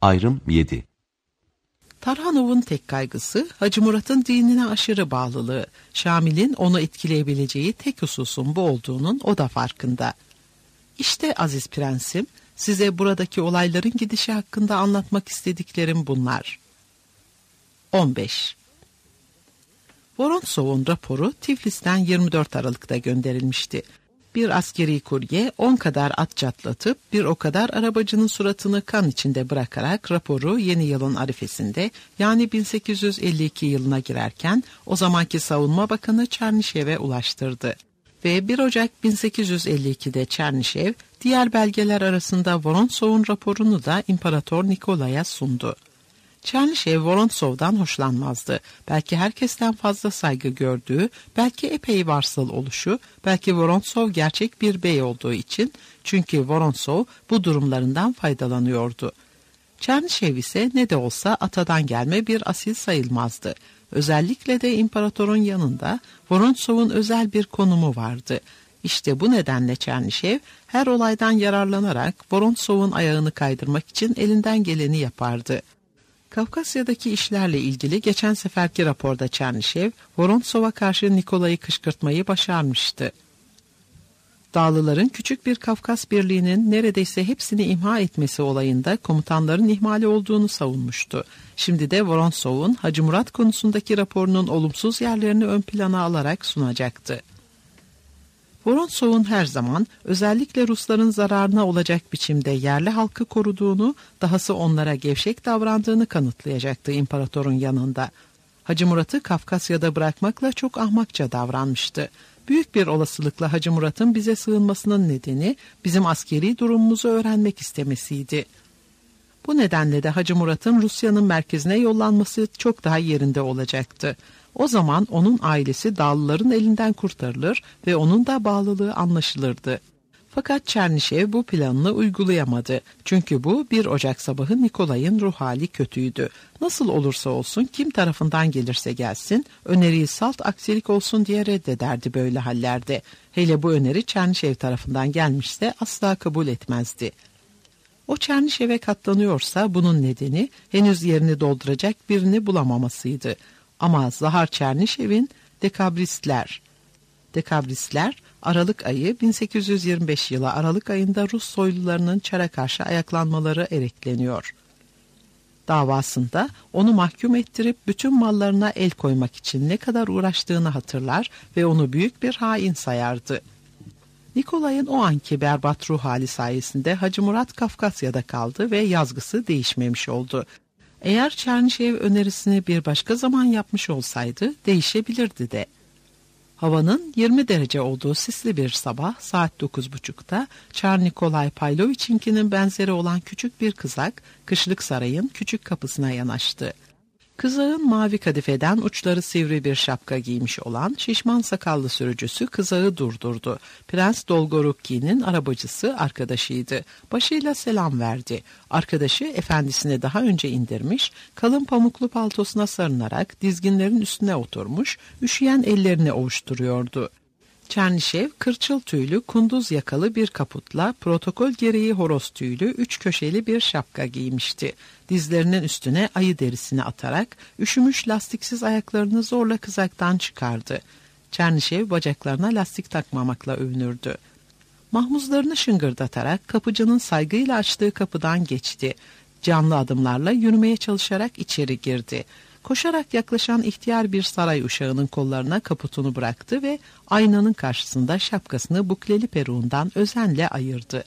Ayrım 7. Tarhanov'un tek kaygısı Hacı Murat'ın dinine aşırı bağlılığı. Şamil'in onu etkileyebileceği tek hususun bu olduğunun o da farkında. İşte aziz prensim, size buradaki olayların gidişi hakkında anlatmak istediklerim bunlar. 15. Vorontsov'un raporu Tiflis'ten 24 Aralık'ta gönderilmişti. Bir askeri kurye 10 kadar at çatlatıp bir o kadar arabacının suratını kan içinde bırakarak raporu yeni yılın arifesinde yani 1852 yılına girerken o zamanki Savunma Bakanı Çernişev'e ulaştırdı. Ve 1 Ocak 1852'de Çernişev diğer belgeler arasında Vorontsov'un raporunu da İmparator Nikolay'a sundu. Çernişev Vorontsov'dan hoşlanmazdı. Belki herkesten fazla saygı gördüğü, belki epey varsıl oluşu, belki Vorontsov gerçek bir bey olduğu için, çünkü Vorontsov bu durumlarından faydalanıyordu. Çernişev ise ne de olsa atadan gelme bir asil sayılmazdı. Özellikle de imparatorun yanında Vorontsov'un özel bir konumu vardı. İşte bu nedenle Çernişev her olaydan yararlanarak Vorontsov'un ayağını kaydırmak için elinden geleni yapardı. Kafkasya'daki işlerle ilgili geçen seferki raporda Çernişev, Vorontsov'a karşı Nikolay'ı kışkırtmayı başarmıştı. Dağlıların küçük bir Kafkas birliğinin neredeyse hepsini imha etmesi olayında komutanların ihmali olduğunu savunmuştu. Şimdi de Vorontsov'un Hacı Murat konusundaki raporunun olumsuz yerlerini ön plana alarak sunacaktı. Vorontsov'un her zaman özellikle Rusların zararına olacak biçimde yerli halkı koruduğunu, dahası onlara gevşek davrandığını kanıtlayacaktı imparatorun yanında. Hacı Murat'ı Kafkasya'da bırakmakla çok ahmakça davranmıştı. Büyük bir olasılıkla Hacı Murat'ın bize sığınmasının nedeni bizim askeri durumumuzu öğrenmek istemesiydi. Bu nedenle de Hacı Murat'ın Rusya'nın merkezine yollanması çok daha yerinde olacaktı. O zaman onun ailesi Dağlıların elinden kurtarılır ve onun da bağlılığı anlaşılırdı. Fakat Çernişev bu planını uygulayamadı. Çünkü bu 1 Ocak sabahı Nikolay'ın ruh hali kötüydü. Nasıl olursa olsun, kim tarafından gelirse gelsin, öneriyi salt aksilik olsun diye reddederdi böyle hallerde. Hele bu öneri Çernişev tarafından gelmişse asla kabul etmezdi. O Çernişev'e katlanıyorsa bunun nedeni henüz yerini dolduracak birini bulamamasıydı. Ama Zahar Çernişev'in Dekabristler Aralık ayı 1825 yılı Aralık ayında Rus soylularının Çar'a karşı ayaklanmaları erekleniyor. Davasında onu mahkum ettirip bütün mallarına el koymak için ne kadar uğraştığını hatırlar ve onu büyük bir hain sayardı. Nikolay'ın o anki berbat ruh hali sayesinde Hacı Murat Kafkasya'da kaldı ve yazgısı değişmemiş oldu. Eğer Çernişev önerisini bir başka zaman yapmış olsaydı değişebilirdi de. Havanın 20 derece olduğu sisli bir sabah saat 9.30'da Çar Nikolay Pavloviç'inkinin benzeri olan küçük bir kızak kışlık sarayın küçük kapısına yanaştı. Kızağın mavi kadifeden uçları sivri bir şapka giymiş olan şişman sakallı sürücüsü kızağı durdurdu. Prens Dolgorukki'nin arabacısı arkadaşıydı. Başıyla selam verdi. Arkadaşı efendisini daha önce indirmiş, kalın pamuklu paltosuna sarınarak dizginlerin üstüne oturmuş, üşüyen ellerini ovuşturuyordu. Çernişev kırçıl tüylü kunduz yakalı bir kaputla protokol gereği horoz tüylü 3 köşeli bir şapka giymişti. Dizlerinin üstüne ayı derisini atarak üşümüş lastiksiz ayaklarını zorla kızaktan çıkardı. Çernişev bacaklarına lastik takmamakla övünürdü. Mahmuzlarını şıngırdatarak kapıcının saygıyla açtığı kapıdan geçti. Canlı adımlarla yürümeye çalışarak içeri girdi. Koşarak yaklaşan ihtiyar bir saray uşağının kollarına kaputunu bıraktı ve aynanın karşısında şapkasını bukleli peruğundan özenle ayırdı.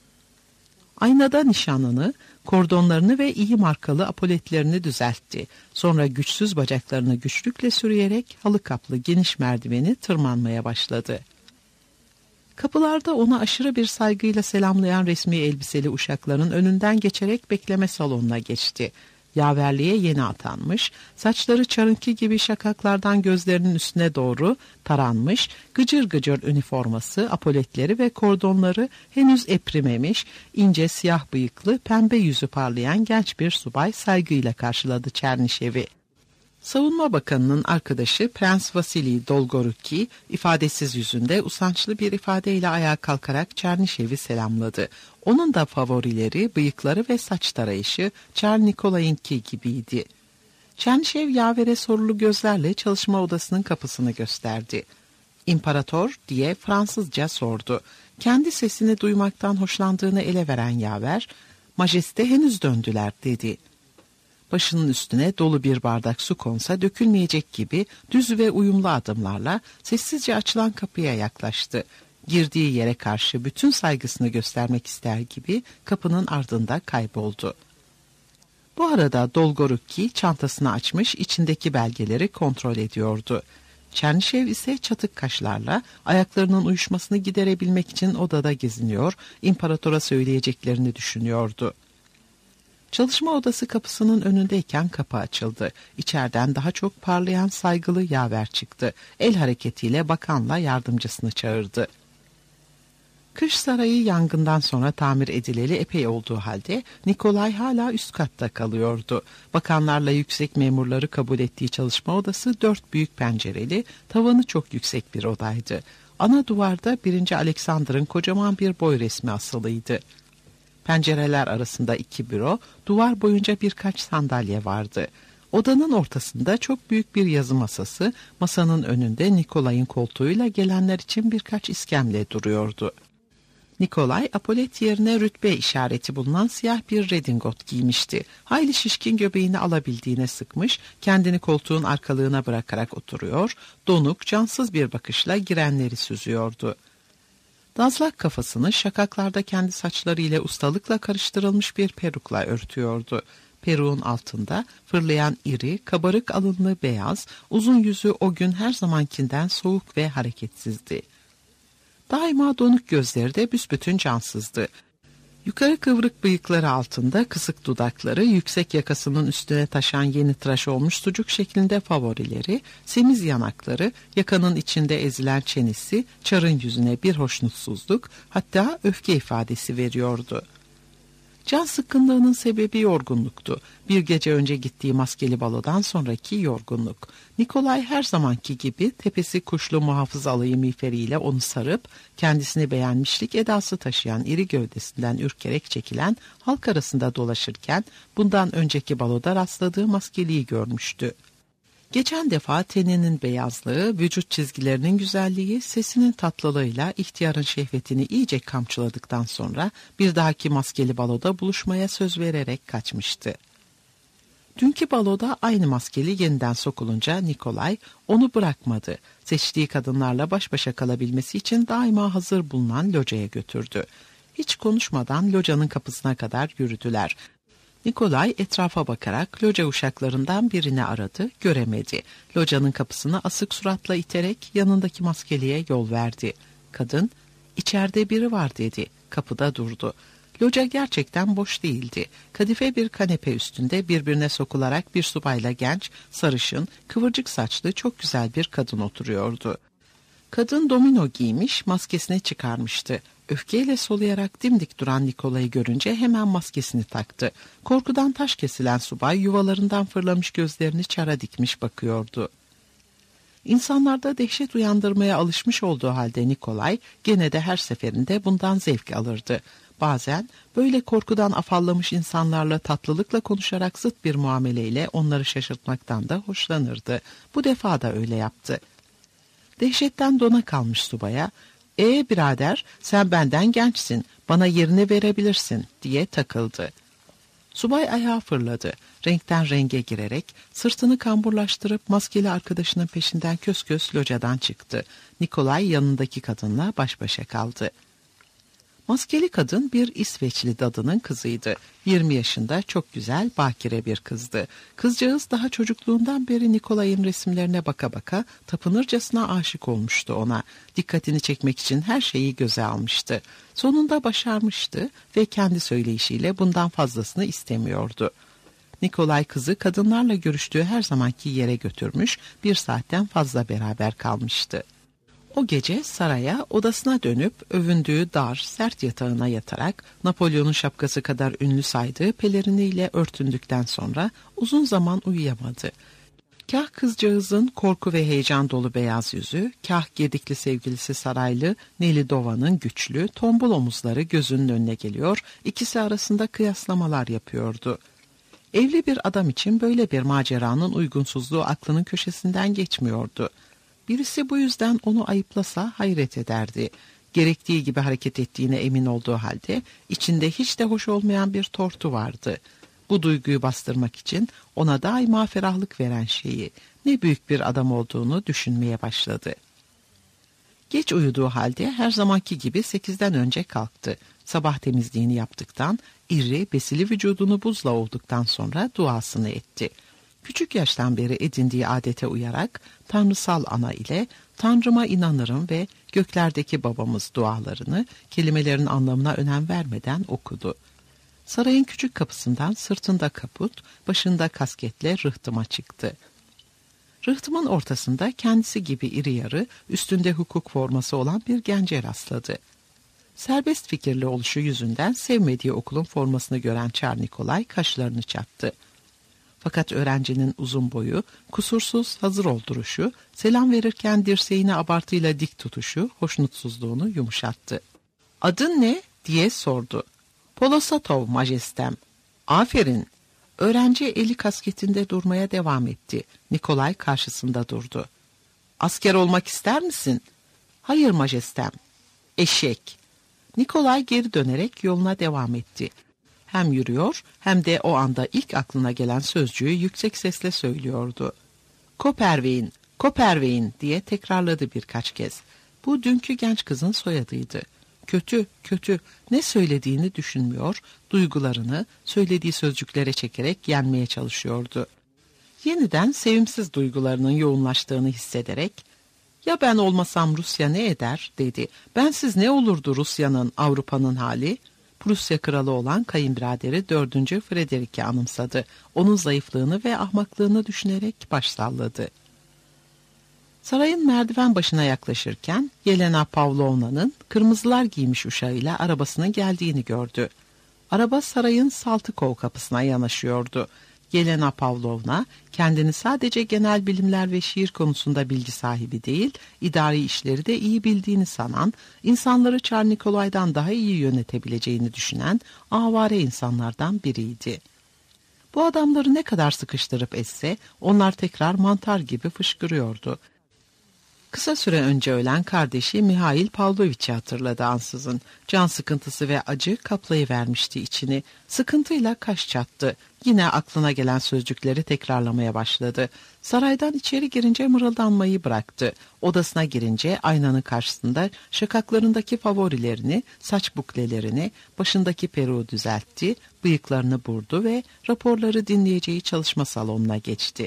Aynada nişanını, kordonlarını ve iyi markalı apoletlerini düzeltti. Sonra güçsüz bacaklarını güçlükle sürüyerek halı kaplı geniş merdiveni tırmanmaya başladı. Kapılarda onu aşırı bir saygıyla selamlayan resmi elbiseli uşakların önünden geçerek bekleme salonuna geçti. Yaverliğe yeni atanmış, saçları çarınki gibi şakaklardan gözlerinin üstüne doğru taranmış, gıcır gıcır üniforması, apoletleri ve kordonları henüz eprimemiş, ince siyah bıyıklı, pembe yüzü parlayan genç bir subay saygıyla karşıladı Çernişev'i. Savunma Bakanı'nın arkadaşı Prens Vasili Dolgoruki, ifadesiz yüzünde usançlı bir ifadeyle ayağa kalkarak Çernişev'i selamladı. Onun da favorileri, bıyıkları ve saç tarayışı Çar Nikolay'ınki gibiydi. Çernişev yavere sorulu gözlerle çalışma odasının kapısını gösterdi. "İmparator?" diye Fransızca sordu. Kendi sesini duymaktan hoşlandığını ele veren yaver, "Majeste henüz döndüler," dedi. Başının üstüne dolu bir bardak su konsa dökülmeyecek gibi düz ve uyumlu adımlarla sessizce açılan kapıya yaklaştı. Girdiği yere karşı bütün saygısını göstermek ister gibi kapının ardında kayboldu. Bu arada Dolgoruki çantasını açmış, içindeki belgeleri kontrol ediyordu. Çernişev ise çatık kaşlarla ayaklarının uyuşmasını giderebilmek için odada geziniyor, imparatora söyleyeceklerini düşünüyordu. Çalışma odası kapısının önündeyken kapı açıldı. İçeriden daha çok parlayan saygılı yaver çıktı. El hareketiyle bakanla yardımcısını çağırdı. Kış sarayı yangından sonra tamir edileli epey olduğu halde Nikolay hala üst katta kalıyordu. Bakanlarla yüksek memurları kabul ettiği çalışma odası 4 büyük pencereli, tavanı çok yüksek bir odaydı. Ana duvarda 1. Alexander'ın kocaman bir boy resmi asılıydı. Pencereler arasında 2 büro, duvar boyunca birkaç sandalye vardı. Odanın ortasında çok büyük bir yazı masası, masanın önünde Nikolay'ın koltuğuyla gelenler için birkaç iskemle duruyordu. Nikolay, apolet yerine rütbe işareti bulunan siyah bir redingot giymişti. Hayli şişkin göbeğini alabildiğine sıkmış, kendini koltuğun arkalığına bırakarak oturuyor, donuk, cansız bir bakışla girenleri süzüyordu. Dazlak kafasını şakaklarda kendi saçlarıyla ustalıkla karıştırılmış bir perukla örtüyordu. Peruğun altında fırlayan iri, kabarık alınlı beyaz, uzun yüzü o gün her zamankinden soğuk ve hareketsizdi. Daima donuk gözleri de büsbütün cansızdı. Yukarı kıvrık bıyıkları altında kısık dudakları, yüksek yakasının üstüne taşan yeni tıraş olmuş sucuk şeklinde favorileri, semiz yanakları, yakanın içinde ezilen çenesi, Çar'ın yüzüne bir hoşnutsuzluk, hatta öfke ifadesi veriyordu. Can sıkkınlığının sebebi yorgunluktu. Bir gece önce gittiği maskeli balodan sonraki yorgunluk. Nikolay her zamanki gibi tepesi kuşlu muhafız alayı miğferiyle onu sarıp, kendisini beğenmişlik edası taşıyan iri gövdesinden ürkerek çekilen halk arasında dolaşırken bundan önceki baloda rastladığı maskeliyi görmüştü. Geçen defa teninin beyazlığı, vücut çizgilerinin güzelliği, sesinin tatlılığıyla ihtiyarın şehvetini iyice kamçıladıktan sonra bir dahaki maskeli baloda buluşmaya söz vererek kaçmıştı. Dünkü baloda aynı maskeli yeniden sokulunca Nikolay onu bırakmadı. Seçtiği kadınlarla baş başa kalabilmesi için daima hazır bulunan locaya götürdü. Hiç konuşmadan locanın kapısına kadar yürüdüler. Nikolay etrafa bakarak loca uşaklarından birini aradı, göremedi. Locanın kapısını asık suratla iterek yanındaki maskeliye yol verdi. Kadın, "İçeride biri var," dedi. Kapıda durdu. Loca gerçekten boş değildi. Kadife bir kanepe üstünde birbirine sokularak bir subayla genç, sarışın, kıvırcık saçlı çok güzel bir kadın oturuyordu. Kadın domino giymiş, maskesini çıkarmıştı. Öfkeyle soluyarak dimdik duran Nikolay'ı görünce hemen maskesini taktı. Korkudan taş kesilen subay yuvalarından fırlamış gözlerini Çar'a dikmiş bakıyordu. İnsanlarda dehşet uyandırmaya alışmış olduğu halde Nikolay gene de her seferinde bundan zevk alırdı. Bazen böyle korkudan afallamış insanlarla tatlılıkla konuşarak zıt bir muameleyle onları şaşırtmaktan da hoşlanırdı. Bu defa da öyle yaptı. Dehşetten dona kalmış subaya, birader, sen benden gençsin, bana yerini verebilirsin," diye takıldı. Subay ayağa fırladı. Renkten renge girerek sırtını kamburlaştırıp maskeli arkadaşının peşinden kös kös locadan çıktı. Nikolay yanındaki kadınla baş başa kaldı. Maskeli kadın bir İsveçli dadının kızıydı. 20 yaşında, çok güzel, bakire bir kızdı. Kızcağız daha çocukluğundan beri Nikolay'ın resimlerine baka baka tapınırcasına aşık olmuştu ona. Dikkatini çekmek için her şeyi göze almıştı. Sonunda başarmıştı ve kendi söyleyişiyle bundan fazlasını istemiyordu. Nikolay kızı kadınlarla görüştüğü her zamanki yere götürmüş, 1 saatten fazla beraber kalmıştı. O gece saraya, odasına dönüp övündüğü dar, sert yatağına yatarak Napolyon'un şapkası kadar ünlü saydığı peleriniyle örtündükten sonra uzun zaman uyuyamadı. Kah kızcağızın korku ve heyecan dolu beyaz yüzü, kah gedikli sevgilisi saraylı Nelidova'nın güçlü, tombul omuzları gözünün önüne geliyor, ikisi arasında kıyaslamalar yapıyordu. Evli bir adam için böyle bir maceranın uygunsuzluğu aklının köşesinden geçmiyordu. Birisi bu yüzden onu ayıplasa hayret ederdi. Gerektiği gibi hareket ettiğine emin olduğu halde içinde hiç de hoş olmayan bir tortu vardı. Bu duyguyu bastırmak için ona daima ferahlık veren şeyi, ne büyük bir adam olduğunu düşünmeye başladı. Geç uyuduğu halde her zamanki gibi 8'den önce kalktı. Sabah temizliğini yaptıktan, iri, besili vücudunu buzla olduktan sonra duasını etti. Küçük yaştan beri edindiği adete uyarak tanrısal ana ile Tanrıma inanırım ve göklerdeki babamız dualarını kelimelerin anlamına önem vermeden okudu. Sarayın küçük kapısından sırtında kaput, başında kasketle rıhtıma çıktı. Rıhtımın ortasında kendisi gibi iri yarı, üstünde hukuk forması olan bir gence rastladı. Serbest fikirli oluşu yüzünden sevmediği okulun formasını gören Çar Nikolay kaşlarını çattı. Fakat öğrencinin uzun boyu, kusursuz hazır ol duruşu, selam verirken dirseğini abartıyla dik tutuşu hoşnutsuzluğunu yumuşattı. "Adın ne?" diye sordu. "Polosatov majestem." "Aferin." Öğrenci eli kasketinde durmaya devam etti. Nikolay karşısında durdu. "Asker olmak ister misin?" "Hayır majestem." "Eşek." Nikolay geri dönerek yoluna devam etti. Hem yürüyor hem de o anda ilk aklına gelen sözcüğü yüksek sesle söylüyordu. "Koperveyn, Koperveyn" diye tekrarladı birkaç kez. Bu dünkü genç kızın soyadıydı. Kötü, kötü, ne söylediğini düşünmüyor, duygularını söylediği sözcüklere çekerek yenmeye çalışıyordu. Yeniden sevimsiz duygularının yoğunlaştığını hissederek, "Ya ben olmasam Rusya ne eder?" dedi. "Bensiz ne olurdu Rusya'nın, Avrupa'nın hali?" Prusya kralı olan kayınbiraderi 4. Frederick'i anımsadı. Onun zayıflığını ve ahmaklığını düşünerek baş salladı. Sarayın merdiven başına yaklaşırken Yelena Pavlovna'nın kırmızılar giymiş uşağıyla arabasının geldiğini gördü. Araba sarayın Saltykov kapısına yanaşıyordu. Yelena Pavlovna kendini sadece genel bilimler ve şiir konusunda bilgi sahibi değil, idari işleri de iyi bildiğini sanan, insanları Çar Nikolay'dan daha iyi yönetebileceğini düşünen avare insanlardan biriydi. Bu adamları ne kadar sıkıştırıp etse onlar tekrar mantar gibi fışkırıyordu. Kısa süre önce ölen kardeşi Mihail Pavloviç'i hatırladı ansızın. Can sıkıntısı ve acı kaplayıvermişti içini. Sıkıntıyla kaş çattı. Yine aklına gelen sözcükleri tekrarlamaya başladı. Saraydan içeri girince mırıldanmayı bıraktı. Odasına girince aynanın karşısında şakaklarındaki favorilerini, saç buklelerini, başındaki peruğu düzeltti, bıyıklarını burdu ve raporları dinleyeceği çalışma salonuna geçti.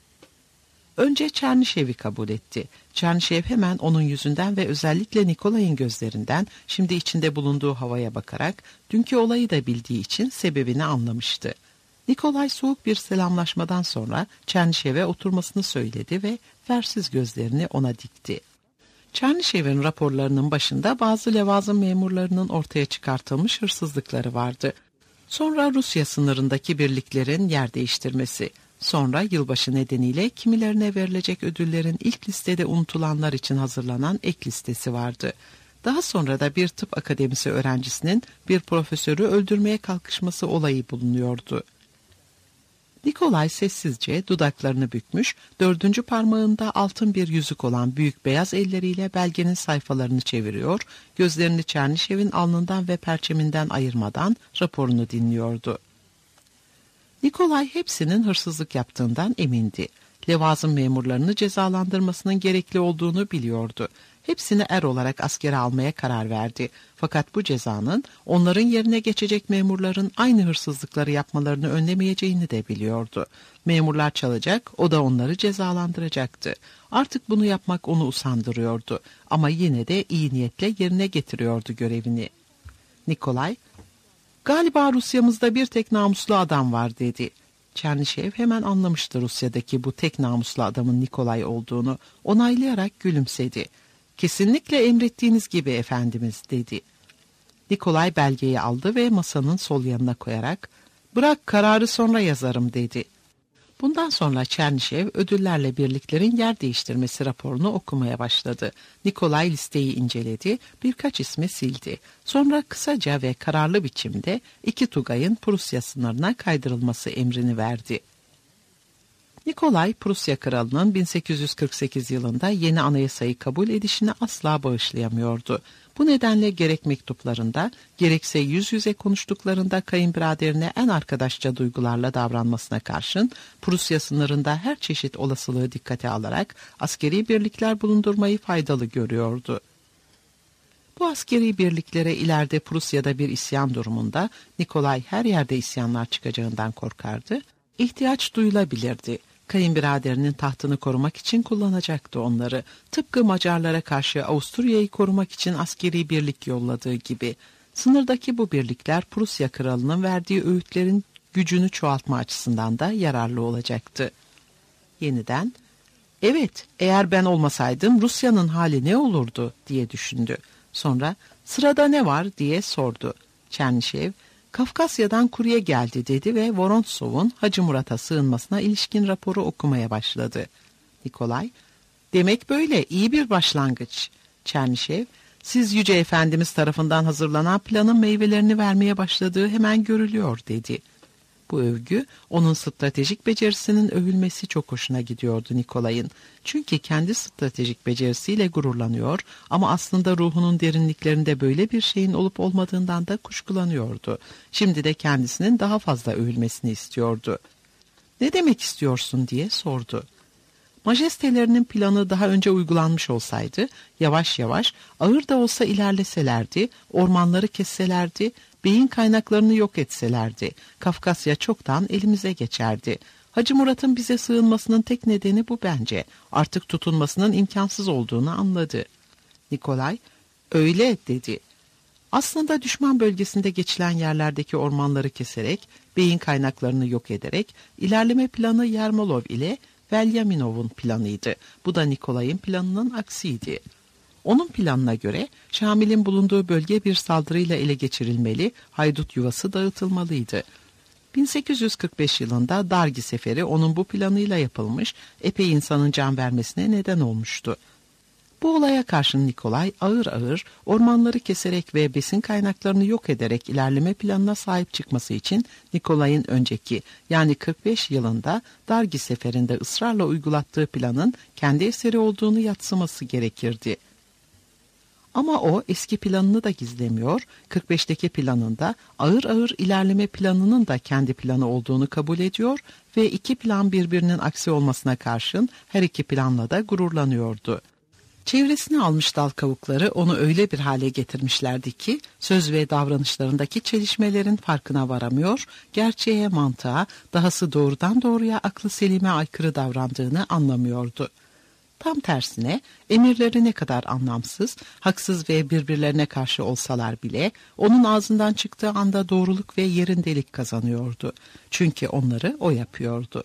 Önce Çernişev'i kabul etti. Çernişev hemen onun yüzünden ve özellikle Nikolay'ın gözlerinden şimdi içinde bulunduğu havaya bakarak dünkü olayı da bildiği için sebebini anlamıştı. Nikolay soğuk bir selamlaşmadan sonra Çernişev'e oturmasını söyledi ve fersiz gözlerini ona dikti. Çernişev'in raporlarının başında bazı levazım memurlarının ortaya çıkartılmış hırsızlıkları vardı. Sonra Rusya sınırındaki birliklerin yer değiştirmesi. Sonra yılbaşı nedeniyle kimilerine verilecek ödüllerin ilk listede unutulanlar için hazırlanan ek listesi vardı. Daha sonra da bir tıp akademisi öğrencisinin bir profesörü öldürmeye kalkışması olayı bulunuyordu. Nikolay sessizce dudaklarını bükmüş, 4. parmağında altın bir yüzük olan büyük beyaz elleriyle belgenin sayfalarını çeviriyor, gözlerini Çernişev'in alnından ve perçeminden ayırmadan raporunu dinliyordu. Nikolay hepsinin hırsızlık yaptığından emindi. Levazım memurlarını cezalandırmasının gerekli olduğunu biliyordu. Hepsini er olarak askere almaya karar verdi. Fakat bu cezanın onların yerine geçecek memurların aynı hırsızlıkları yapmalarını önlemeyeceğini de biliyordu. Memurlar çalacak, o da onları cezalandıracaktı. Artık bunu yapmak onu usandırıyordu. Ama yine de iyi niyetle yerine getiriyordu görevini. Nikolay, "Galiba Rusya'mızda bir tek namuslu adam var," dedi. Çernişev hemen anlamıştı Rusya'daki bu tek namuslu adamın Nikolay olduğunu. Onaylayarak gülümsedi. "Kesinlikle emrettiğiniz gibi efendimiz," dedi. Nikolay belgeyi aldı ve masanın sol yanına koyarak, "Bırak kararı sonra yazarım," dedi. Bundan sonra Çernişev ödüllerle birliklerin yer değiştirmesi raporunu okumaya başladı. Nikolay listeyi inceledi, birkaç ismi sildi. Sonra kısaca ve kararlı biçimde 2 Tugay'ın Prusya sınırına kaydırılması emrini verdi. Nikolay, Prusya kralının 1848 yılında yeni anayasayı kabul edişini asla bağışlayamıyordu. Bu nedenle gerek mektuplarında, gerekse yüz yüze konuştuklarında kayınbiraderine en arkadaşça duygularla davranmasına karşın, Prusya sınırında her çeşit olasılığı dikkate alarak askeri birlikler bulundurmayı faydalı görüyordu. Bu askeri birliklere ileride Prusya'da bir isyan durumunda Nikolay her yerde isyanlar çıkacağından korkardı. İhtiyaç duyulabilirdi. Kayınbiraderinin tahtını korumak için kullanacaktı onları. Tıpkı Macarlara karşı Avusturya'yı korumak için askeri birlik yolladığı gibi. Sınırdaki bu birlikler Prusya kralının verdiği öğütlerin gücünü çoğaltma açısından da yararlı olacaktı. Yeniden, "Evet, eğer ben olmasaydım Rusya'nın hali ne olurdu?" diye düşündü. Sonra, "Sırada ne var?" diye sordu. Çernişev, "Kafkasya'dan kurye geldi" dedi ve Vorontsov'un Hacı Murat'a sığınmasına ilişkin raporu okumaya başladı. Nikolay, "Demek böyle, iyi bir başlangıç." Çernişev, "Siz Yüce Efendimiz tarafından hazırlanan planın meyvelerini vermeye başladığı hemen görülüyor" dedi. Bu övgü, onun stratejik becerisinin övülmesi çok hoşuna gidiyordu Nikolay'ın. Çünkü kendi stratejik becerisiyle gururlanıyor ama aslında ruhunun derinliklerinde böyle bir şeyin olup olmadığından da kuşkulanıyordu. Şimdi de kendisinin daha fazla övülmesini istiyordu. "Ne demek istiyorsun?" diye sordu. Majestelerinin planı daha önce uygulanmış olsaydı, yavaş yavaş, ağır da olsa ilerleselerdi, ormanları kesselerdi, beyin kaynaklarını yok etselerdi, Kafkasya çoktan elimize geçerdi. Hacı Murat'ın bize sığınmasının tek nedeni bu bence. Artık tutunmasının imkansız olduğunu anladı. Nikolay, "Öyle" dedi. Aslında düşman bölgesinde geçilen yerlerdeki ormanları keserek, beyin kaynaklarını yok ederek, ilerleme planı Yermolov ile Velyaminov'un planıydı. Bu da Nikolay'ın planının aksiydi. Onun planına göre Şamil'in bulunduğu bölge bir saldırıyla ele geçirilmeli, haydut yuvası dağıtılmalıydı. 1845 yılında Dargi Seferi onun bu planıyla yapılmış, epey insanın can vermesine neden olmuştu. Bu olaya karşın Nikolay ağır ağır ormanları keserek ve besin kaynaklarını yok ederek ilerleme planına sahip çıkması için Nikolay'ın önceki yani 45 yılında Dargi Seferi'nde ısrarla uygulattığı planın kendi eseri olduğunu yadsıması gerekirdi. Ama o eski planını da gizlemiyor, 45'teki planında ağır ağır ilerleme planının da kendi planı olduğunu kabul ediyor ve iki plan birbirinin aksi olmasına karşın her iki planla da gururlanıyordu. Çevresine almış dal kavukları onu öyle bir hale getirmişlerdi ki söz ve davranışlarındaki çelişmelerin farkına varamıyor, gerçeğe, mantığa, dahası doğrudan doğruya aklı selime aykırı davrandığını anlamıyordu. Tam tersine emirleri ne kadar anlamsız, haksız ve birbirlerine karşı olsalar bile onun ağzından çıktığı anda doğruluk ve yerindelik kazanıyordu. Çünkü onları o yapıyordu.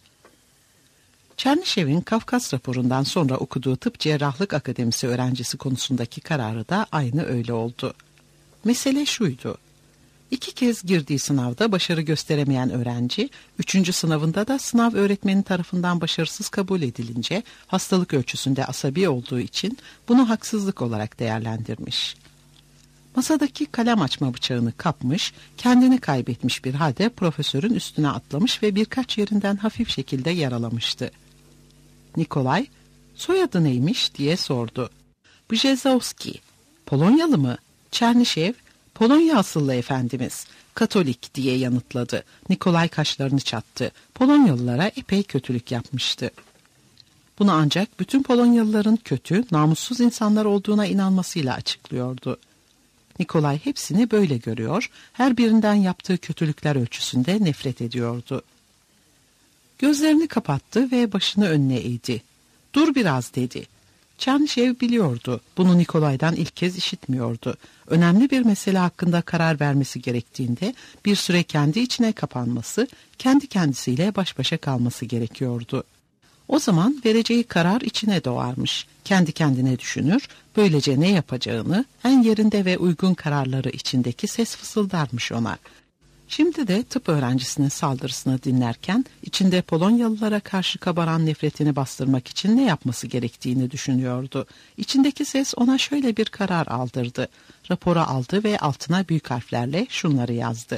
Çernişev'in Kafkas raporundan sonra okuduğu Tıp Cerrahlık Akademisi öğrencisi konusundaki kararı da aynı öyle oldu. Mesele şuydu. 2 kez girdiği sınavda başarı gösteremeyen öğrenci, 3. sınavında da sınav öğretmeni tarafından başarısız kabul edilince hastalık ölçüsünde asabi olduğu için bunu haksızlık olarak değerlendirmiş. Masadaki kalem açma bıçağını kapmış, kendini kaybetmiş bir halde profesörün üstüne atlamış ve birkaç yerinden hafif şekilde yaralamıştı. Nikolay, "Soyadı neymiş?" diye sordu. "Bjezowski." "Polonyalı mı?" Çernişev, "Polonya asıllı efendimiz, Katolik" diye yanıtladı. Nikolay kaşlarını çattı. Polonyalılara epey kötülük yapmıştı. Bunu ancak bütün Polonyalıların kötü, namussuz insanlar olduğuna inanmasıyla açıklıyordu. Nikolay hepsini böyle görüyor, her birinden yaptığı kötülükler ölçüsünde nefret ediyordu. Gözlerini kapattı ve başını önüne eğdi. "Dur biraz" dedi. Çernişev biliyordu, bunu Nikolay'dan ilk kez işitmiyordu. Önemli bir mesele hakkında karar vermesi gerektiğinde bir süre kendi içine kapanması, kendi kendisiyle baş başa kalması gerekiyordu. O zaman vereceği karar içine doğarmış. Kendi kendine düşünür, böylece ne yapacağını en yerinde ve uygun kararları içindeki ses fısıldarmış ona. Şimdi de tıp öğrencisinin saldırısını dinlerken içinde Polonyalılara karşı kabaran nefretini bastırmak için ne yapması gerektiğini düşünüyordu. İçindeki ses ona şöyle bir karar aldırdı. Raporu aldı ve altına büyük harflerle şunları yazdı.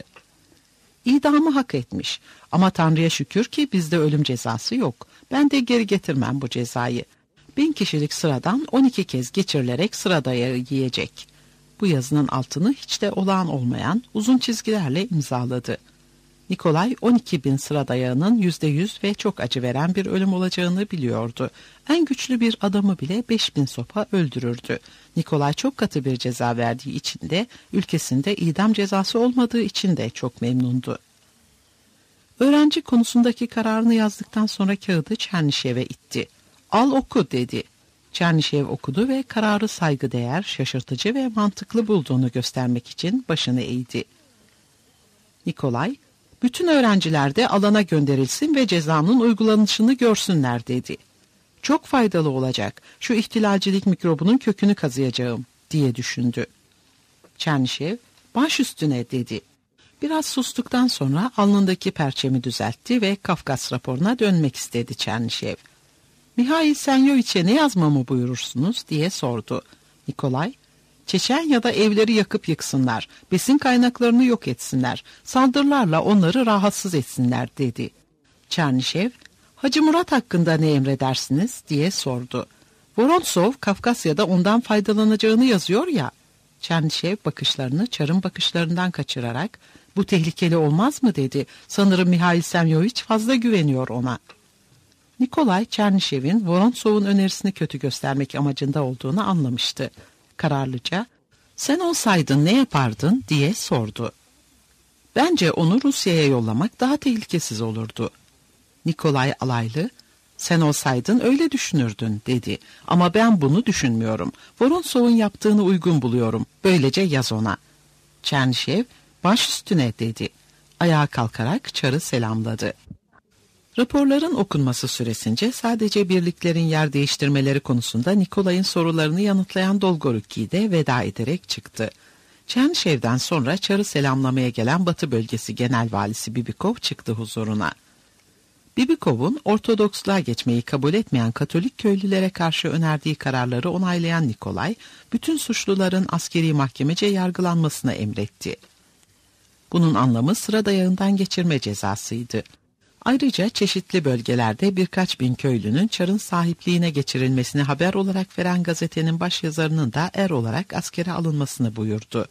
İdamı hak etmiş ama Tanrı'ya şükür ki bizde ölüm cezası yok. Ben de geri getirmem bu cezayı. 1000 kişilik sıradan 12 kez geçirilerek sıra dayağı yiyecek. Bu yazının altını hiç de olağan olmayan uzun çizgilerle imzaladı. Nikolay 12.000 sıra dayağının %100 ve çok acı veren bir ölüm olacağını biliyordu. En güçlü bir adamı bile 5000 sopa öldürürdü. Nikolay çok katı bir ceza verdiği için de ülkesinde idam cezası olmadığı için de çok memnundu. Öğrenci konusundaki kararını yazdıktan sonra kağıdı Çernişev'e itti. Al oku dedi. Çernişev okudu ve kararı saygıdeğer, şaşırtıcı ve mantıklı bulduğunu göstermek için başını eğdi. Nikolay, bütün öğrenciler de alana gönderilsin ve cezanın uygulanışını görsünler dedi. Çok faydalı olacak, şu ihtilalcilik mikrobunun kökünü kazıyacağım diye düşündü. Çernişev, baş üstüne dedi. Biraz sustuktan sonra alnındaki perçemi düzeltti ve Kafkas raporuna dönmek istedi Çernişev. Mihail Semyoviç'e ne yazmamı buyurursunuz diye sordu. Nikolay, Çeçenya'da evleri yakıp yıksınlar, besin kaynaklarını yok etsinler, saldırılarla onları rahatsız etsinler dedi. Çernişev, Hacı Murat hakkında ne emredersiniz diye sordu. Vorontsov Kafkasya'da ondan faydalanacağını yazıyor ya. Çernişev bakışlarını Çar'ın bakışlarından kaçırarak bu tehlikeli olmaz mı dedi. Sanırım Mihail Semyoviç fazla güveniyor ona. Nikolay Çernişev'in Vorontsov'un önerisini kötü göstermek amacında olduğunu anlamıştı. Kararlıca, sen olsaydın ne yapardın diye sordu. Bence onu Rusya'ya yollamak daha tehlikesiz olurdu. Nikolay alaylı, sen olsaydın öyle düşünürdün dedi. Ama ben bunu düşünmüyorum. Vorontsov'un yaptığını uygun buluyorum. Böylece yaz ona. Çernişev, baş üstüne dedi. Ayağa kalkarak Çar'ı selamladı. Raporların okunması süresince sadece birliklerin yer değiştirmeleri konusunda Nikolay'ın sorularını yanıtlayan Dolgoruki de veda ederek çıktı. Çernişev'den sonra Çar'ı selamlamaya gelen Batı Bölgesi Genel Valisi Bibikov çıktı huzuruna. Bibikov'un Ortodoksluğa geçmeyi kabul etmeyen Katolik köylülere karşı önerdiği kararları onaylayan Nikolay, bütün suçluların askeri mahkemece yargılanmasını emretti. Bunun anlamı sıra dayağından geçirme cezasıydı. Ayrıca çeşitli bölgelerde birkaç bin köylünün Çar'ın sahipliğine geçirilmesini haber olarak veren gazetenin başyazarının da er olarak askere alınmasını buyurdu.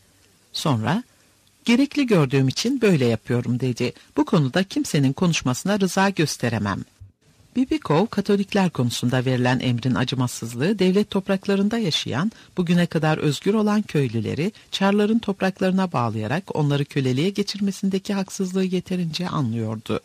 Sonra, gerekli gördüğüm için böyle yapıyorum dedi. Bu konuda kimsenin konuşmasına rıza gösteremem. Bibikov, Katolikler konusunda verilen emrin acımasızlığı, devlet topraklarında yaşayan, bugüne kadar özgür olan köylüleri Çarların topraklarına bağlayarak onları köleliğe geçirmesindeki haksızlığı yeterince anlıyordu.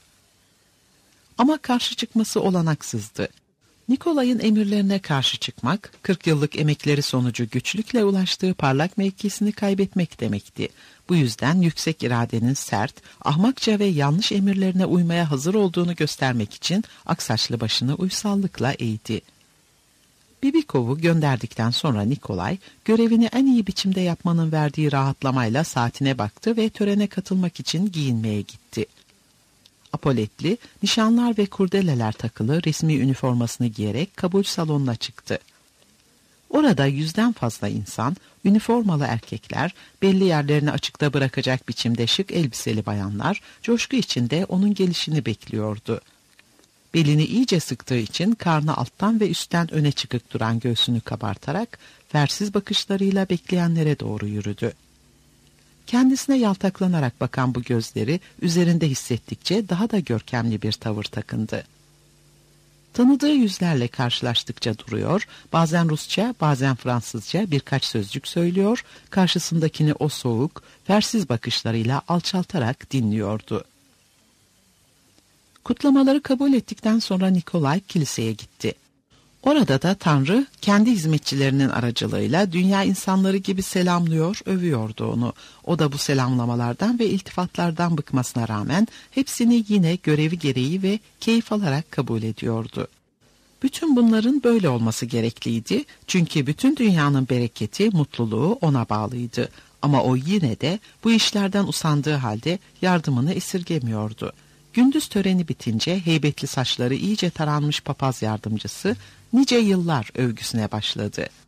Ama karşı çıkması olanaksızdı. Nikolay'ın emirlerine karşı çıkmak, 40 yıllık emekleri sonucu güçlükle ulaştığı parlak mevkisini kaybetmek demekti. Bu yüzden yüksek iradenin sert, ahmakça ve yanlış emirlerine uymaya hazır olduğunu göstermek için aksaçlı başını uysallıkla eğdi. Bibikov'u gönderdikten sonra Nikolay, görevini en iyi biçimde yapmanın verdiği rahatlamayla saatine baktı ve törene katılmak için giyinmeye gitti. Apoletli, nişanlar ve kurdeleler takılı resmi üniformasını giyerek kabul salonuna çıktı. Orada 100'den fazla insan, üniformalı erkekler, belli yerlerini açıkta bırakacak biçimde şık elbiseli bayanlar, coşku içinde onun gelişini bekliyordu. Belini iyice sıktığı için karnı alttan ve üstten öne çıkık duran göğsünü kabartarak, fersiz bakışlarıyla bekleyenlere doğru yürüdü. Kendisine yaltaklanarak bakan bu gözleri üzerinde hissettikçe daha da görkemli bir tavır takındı. Tanıdığı yüzlerle karşılaştıkça duruyor, bazen Rusça, bazen Fransızca birkaç sözcük söylüyor, karşısındakini o soğuk, fersiz bakışlarıyla alçaltarak dinliyordu. Kutlamaları kabul ettikten sonra Nikolay kiliseye gitti. Orada da Tanrı kendi hizmetçilerinin aracılığıyla dünya insanları gibi selamlıyor, övüyordu onu. O da bu selamlamalardan ve iltifatlardan bıkmasına rağmen hepsini yine görevi gereği ve keyif alarak kabul ediyordu. Bütün bunların böyle olması gerekliydi çünkü bütün dünyanın bereketi, mutluluğu ona bağlıydı. Ama o yine de bu işlerden usandığı halde yardımını esirgemiyordu. Gündüz töreni bitince heybetli saçları iyice taranmış papaz yardımcısı nice yıllar övgüsüne başladı.